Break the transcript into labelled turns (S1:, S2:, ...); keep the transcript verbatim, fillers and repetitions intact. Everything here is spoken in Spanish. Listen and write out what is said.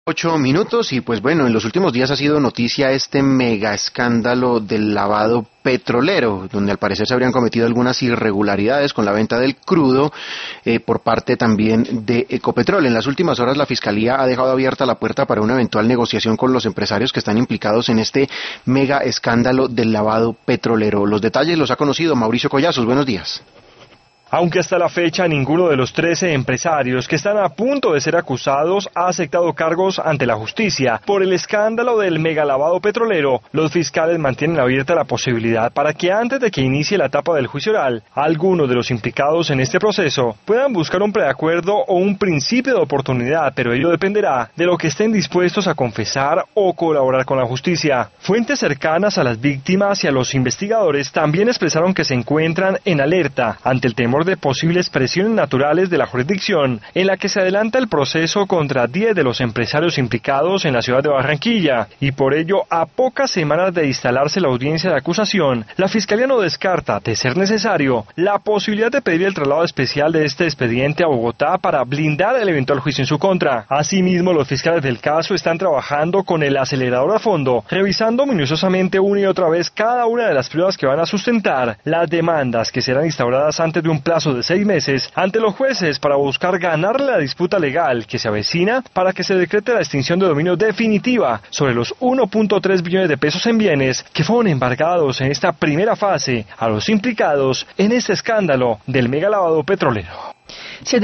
S1: Ocho minutos y pues bueno, en los últimos días ha sido noticia este mega escándalo del lavado petrolero, donde al parecer se habrían cometido algunas irregularidades con la venta del crudo eh, por parte también de Ecopetrol. En las últimas horas la Fiscalía ha dejado abierta la puerta para una eventual negociación con los empresarios que están implicados en este mega escándalo del lavado petrolero. Los detalles los ha conocido Mauricio Collazos. Buenos días.
S2: Aunque hasta la fecha ninguno de los trece empresarios que están a punto de ser acusados ha aceptado cargos ante la justicia por el escándalo del megalavado petrolero, los fiscales mantienen abierta la posibilidad para que antes de que inicie la etapa del juicio oral, algunos de los implicados en este proceso puedan buscar un preacuerdo o un principio de oportunidad, pero ello dependerá de lo que estén dispuestos a confesar o colaborar con la justicia. Fuentes cercanas a las víctimas y a los investigadores también expresaron que se encuentran en alerta ante el temor de posibles presiones naturales de la jurisdicción en la que se adelanta el proceso contra diez de los empresarios implicados en la ciudad de Barranquilla, y por ello, a pocas semanas de instalarse la audiencia de acusación, la Fiscalía no descarta, de ser necesario, la posibilidad de pedir el traslado especial de este expediente a Bogotá para blindar el eventual juicio en su contra. Asimismo, los fiscales del caso están trabajando con el acelerador a fondo, revisando minuciosamente una y otra vez cada una de las pruebas que van a sustentar las demandas que serán instauradas antes de un plazo de seis meses ante los jueces para buscar ganarle la disputa legal que se avecina para que se decrete la extinción de dominio definitiva sobre los uno punto tres billones de pesos en bienes que fueron embargados en esta primera fase a los implicados en este escándalo del megalavado petrolero.